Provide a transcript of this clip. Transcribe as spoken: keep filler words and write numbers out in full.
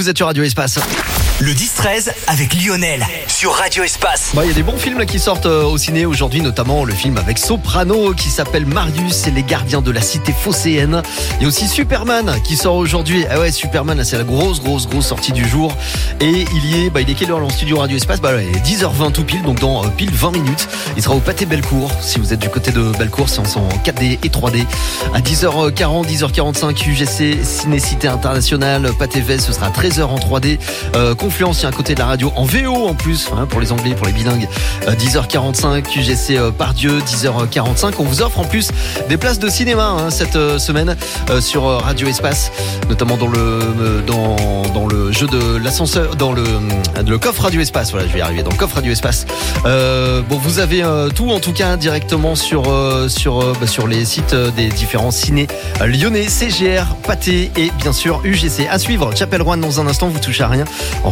Vous êtes sur Radio Espace. Le dix treize avec Lionel sur Radio Espace. Bah, il y a des bons films là, qui sortent euh, au ciné aujourd'hui, notamment le film avec Soprano qui s'appelle Marius et les gardiens de la cité phocéenne. Il y a aussi Superman qui sort aujourd'hui. Ah ouais, Superman, là, c'est la grosse, grosse, grosse sortie du jour. Et il y est, bah, il est quelle heure là, en studio Radio Espace? Bah, il est dix heures vingt tout pile, donc dans euh, pile vingt minutes. Il sera au Pâté Bellecour. Si vous êtes du côté de Bellecour, c'est en quatre D et trois D. À dix heures quarante, dix heures quarante-cinq, U G C, Ciné-Cité Internationale, Pâté Vel, ce sera à treize heures en trois D. Euh, Confluence, il y a un côté de la radio en V O en plus, hein, pour les anglais, pour les bilingues. Euh, dix heures quarante-cinq, U G C euh, Pardieu, dix heures quarante-cinq. On vous offre en plus des places de cinéma hein, cette euh, semaine euh, sur euh, Radio Espace, notamment dans le euh, dans dans le jeu de l'ascenseur, dans le euh, le coffre Radio Espace. Voilà, je vais y arriver. Dans le coffre Radio Espace. Euh, bon, vous avez euh, tout en tout cas directement sur euh, sur euh, bah, sur les sites euh, des différents ciné euh, lyonnais, C G R, Pâté et bien sûr U G C. À suivre. Chapelle Rouen dans un instant. Vous touchez à rien.